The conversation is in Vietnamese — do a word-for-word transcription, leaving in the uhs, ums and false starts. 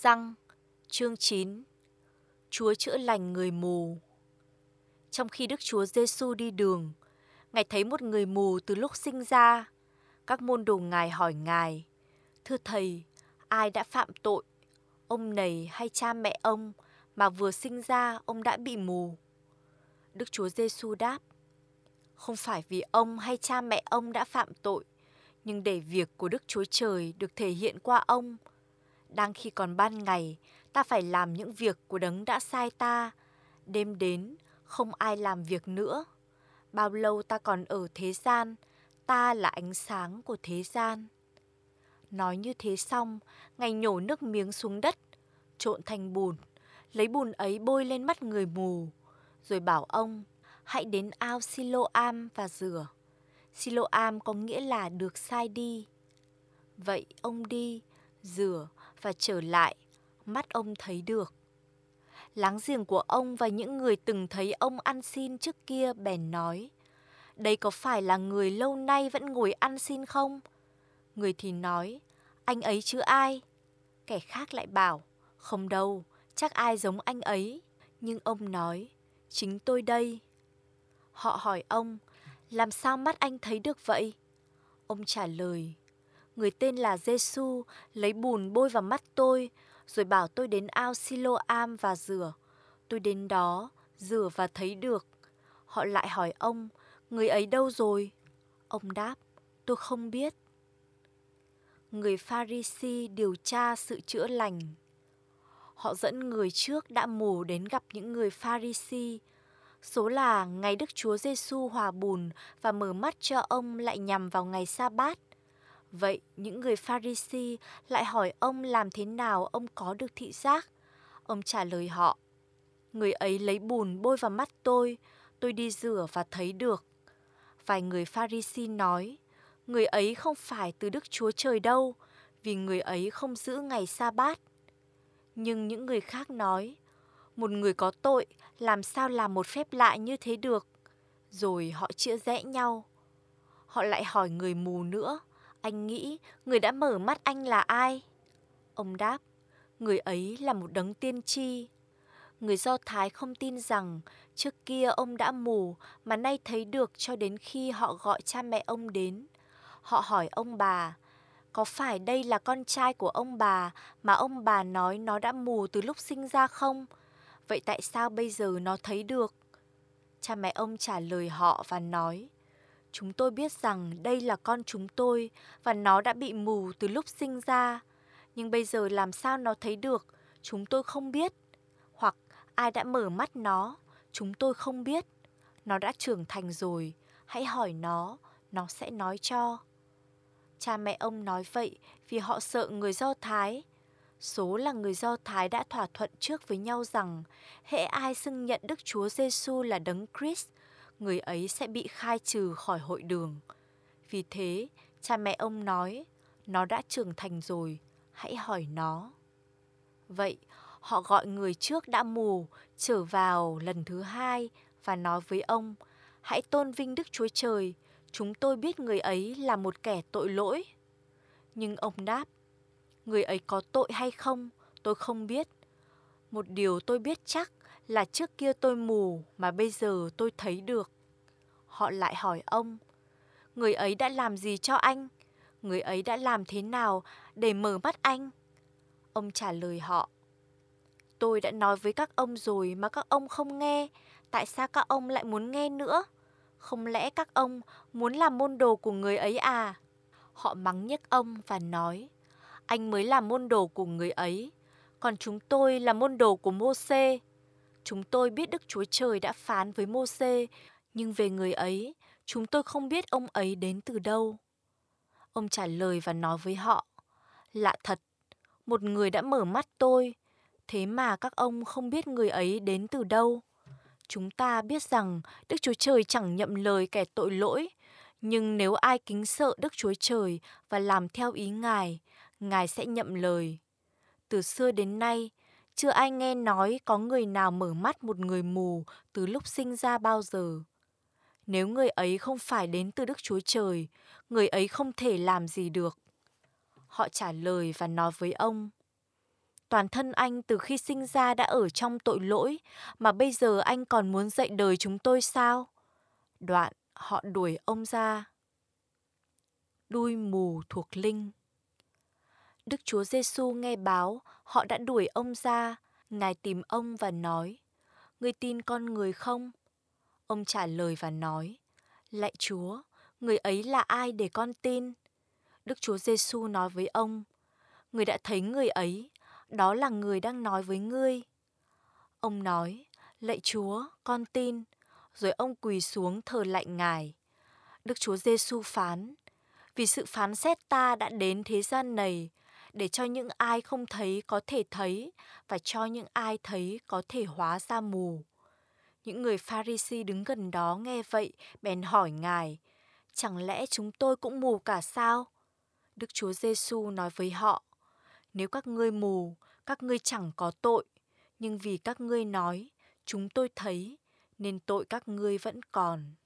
răng, chương chín. Chúa chữa lành người mù. Trong khi Đức Chúa Giêsu đi đường, Ngài thấy một người mù từ lúc sinh ra. Các môn đồ Ngài hỏi Ngài: "Thưa Thầy, ai đã phạm tội, ông này hay cha mẹ ông, mà vừa sinh ra ông đã bị mù?" Đức Chúa Giêsu đáp: "Không phải vì ông hay cha mẹ ông đã phạm tội, nhưng để việc của Đức Chúa Trời được thể hiện qua ông. Đang khi còn ban ngày, ta phải làm những việc của Đấng đã sai ta. Đêm đến, không ai làm việc nữa. Bao lâu ta còn ở thế gian, ta là ánh sáng của thế gian." Nói như thế xong, Ngài nhổ nước miếng xuống đất, trộn thành bùn, lấy bùn ấy bôi lên mắt người mù, rồi bảo ông: "Hãy đến ao Siloam và rửa." Siloam có nghĩa là được sai đi. Vậy ông đi, rửa và trở lại, mắt ông thấy được. Láng giềng của ông và những người từng thấy ông ăn xin trước kia bèn nói: "Đây có phải là người lâu nay vẫn ngồi ăn xin không?" Người thì nói: "Anh ấy chứ ai?" Kẻ khác lại bảo: "Không đâu, chắc ai giống anh ấy." Nhưng ông nói: "Chính tôi đây." Họ hỏi ông: "Làm sao mắt anh thấy được vậy?" Ông trả lời: "Người tên là Giêsu lấy bùn bôi vào mắt tôi, rồi bảo tôi đến ao Siloam và rửa. Tôi đến đó, rửa và thấy được." Họ lại hỏi ông: "Người ấy đâu rồi?" Ông đáp: "Tôi không biết." Người Pha-ri-si điều tra sự chữa lành. Họ dẫn người trước đã mù đến gặp những người Pha-ri-si. Số là ngày Đức Chúa Giêsu hòa bùn và mở mắt cho ông lại nhằm vào ngày Sa-bát. Vậy những người Pha-ri-si lại hỏi ông làm thế nào ông có được thị giác. Ông trả lời họ: "Người ấy lấy bùn bôi vào mắt tôi, tôi đi rửa và thấy được." Vài người Pha-ri-si nói: "Người ấy không phải từ Đức Chúa Trời đâu, vì người ấy không giữ ngày Sa-bát." Nhưng những người khác nói: "Một người có tội làm sao làm một phép lạ như thế được?" Rồi họ chĩa rẽ nhau. Họ lại hỏi người mù nữa: "Anh nghĩ người đã mở mắt anh là ai?" Ông đáp: "Người ấy là một đấng tiên tri." Người Do Thái không tin rằng trước kia ông đã mù mà nay thấy được cho đến khi họ gọi cha mẹ ông đến. Họ hỏi ông bà: "Có phải đây là con trai của ông bà mà ông bà nói nó đã mù từ lúc sinh ra không? Vậy tại sao bây giờ nó thấy được?" Cha mẹ ông trả lời họ và nói: "Chúng tôi biết rằng đây là con chúng tôi và nó đã bị mù từ lúc sinh ra. Nhưng bây giờ làm sao nó thấy được, chúng tôi không biết. Hoặc ai đã mở mắt nó, chúng tôi không biết. Nó đã trưởng thành rồi, hãy hỏi nó, nó sẽ nói cho." Cha mẹ ông nói vậy vì họ sợ người Do Thái. Số là người Do Thái đã thỏa thuận trước với nhau rằng hễ ai xưng nhận Đức Chúa Giêsu là Đấng Christ, người ấy sẽ bị khai trừ khỏi hội đường. Vì thế, cha mẹ ông nói: "Nó đã trưởng thành rồi, hãy hỏi nó." Vậy, họ gọi người trước đã mù trở vào lần thứ hai và nói với ông: "Hãy tôn vinh Đức Chúa Trời, chúng tôi biết người ấy là một kẻ tội lỗi." Nhưng ông đáp: "Người ấy có tội hay không, tôi không biết. Một điều tôi biết chắc là trước kia tôi mù mà bây giờ tôi thấy được." Họ lại hỏi ông: "Người ấy đã làm gì cho anh? Người ấy đã làm thế nào để mở mắt anh?" Ông trả lời họ: "Tôi đã nói với các ông rồi mà các ông không nghe. Tại sao các ông lại muốn nghe nữa? Không lẽ các ông muốn làm môn đồ của người ấy à?" Họ mắng nhức ông và nói: "Anh mới là môn đồ của người ấy, còn chúng tôi là môn đồ của Mô-sê. Chúng tôi biết Đức Chúa Trời đã phán với Mô-sê, nhưng về người ấy, chúng tôi không biết ông ấy đến từ đâu." Ông trả lời và nói với họ: "Lạ thật, một người đã mở mắt tôi, thế mà các ông không biết người ấy đến từ đâu. Chúng ta biết rằng Đức Chúa Trời chẳng nhậm lời kẻ tội lỗi, nhưng nếu ai kính sợ Đức Chúa Trời và làm theo ý Ngài, Ngài sẽ nhậm lời. Từ xưa đến nay, chưa ai nghe nói có người nào mở mắt một người mù từ lúc sinh ra bao giờ. Nếu người ấy không phải đến từ Đức Chúa Trời, người ấy không thể làm gì được." Họ trả lời và nói với ông: Toàn thân anh từ khi sinh ra đã ở trong tội lỗi, mà bây giờ anh còn muốn dạy đời chúng tôi sao? Đoạn, họ đuổi ông ra. Đuôi mù thuộc linh. Đức Chúa Giêsu nghe báo họ đã đuổi ông ra, Ngài tìm ông và nói: Ngươi tin con người không? Ông trả lời và nói: Lạy Chúa, người ấy là ai để con tin? Đức Chúa Giêsu nói với ông: Ngươi đã thấy người ấy, đó là người đang nói với ngươi. Ông nói: Lạy Chúa, con tin. Rồi ông quỳ xuống thờ lạy Ngài. Đức Chúa Giêsu phán: Vì sự phán xét ta đã đến thế gian này, để cho những ai không thấy có thể thấy, và cho những ai thấy có thể hóa ra mù. Những người Pha-ri-si đứng gần đó nghe vậy, bèn hỏi Ngài: Chẳng lẽ chúng tôi cũng mù cả sao? Đức Chúa Giêsu nói với họ: Nếu các ngươi mù, các ngươi chẳng có tội, nhưng vì các ngươi nói, chúng tôi thấy, nên tội các ngươi vẫn còn.